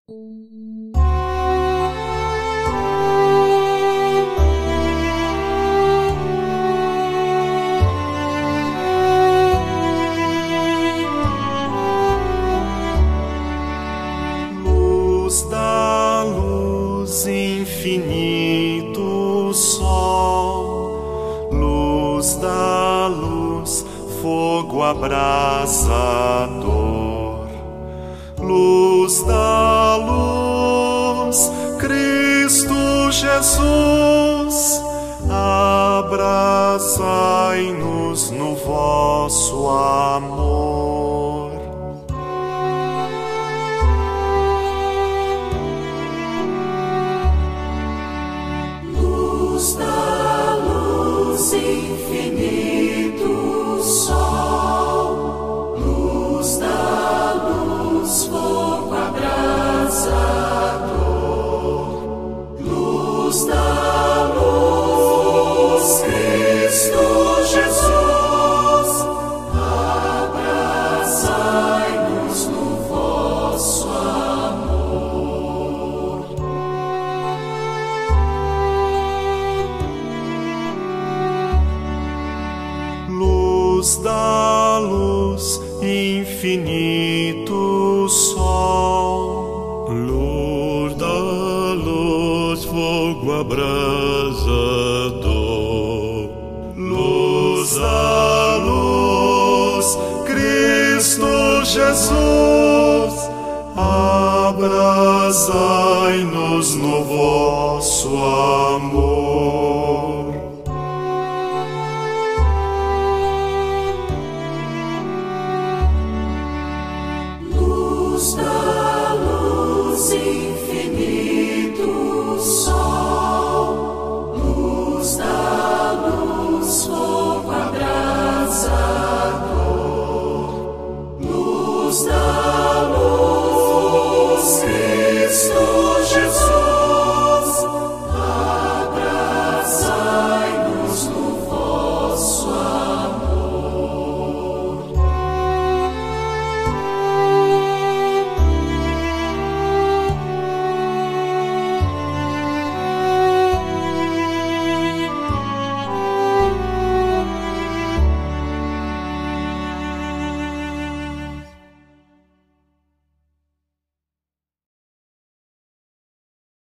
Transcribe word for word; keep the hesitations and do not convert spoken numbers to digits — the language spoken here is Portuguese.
Luz da luz, infinito sol, luz da luz, fogo abrasador, luz da luz, Cristo Jesus, abrasai-nos no vosso amor. Luz da luz, infinito sol, luz da luz, fogo abrasador, luz da luz, Cristo Jesus, abrasai-nos no vosso amor. Luz da luz, infinito sol, luz da luz, fogo abrasador, luz da luz, Cristo Jesus, abrasai-nos no vosso amor. Luz da luz,